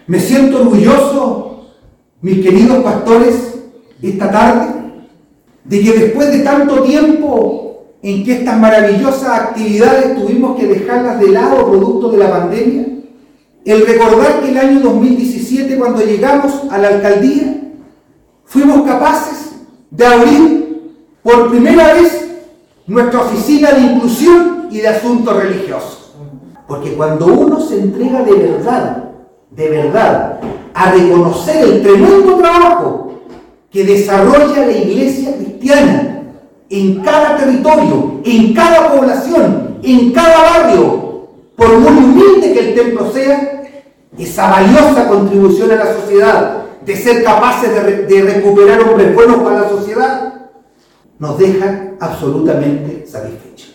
Me siento orgulloso, mis queridos pastores, esta tarde, de que después de tanto tiempo en que estas maravillosas actividades tuvimos que dejarlas de lado producto de la pandemia, el recordar que el año 2017, cuando llegamos a la alcaldía, fuimos capaces de abrir por primera vez nuestra oficina de inclusión y de asuntos religiosos. Porque cuando uno se entrega de verdad, a reconocer el tremendo trabajo que desarrolla la iglesia cristiana en cada territorio, en cada población, en cada barrio, por muy humilde que el templo sea, esa valiosa contribución a la sociedad, de ser capaces de recuperar hombres buenos para la sociedad, nos deja absolutamente satisfechos.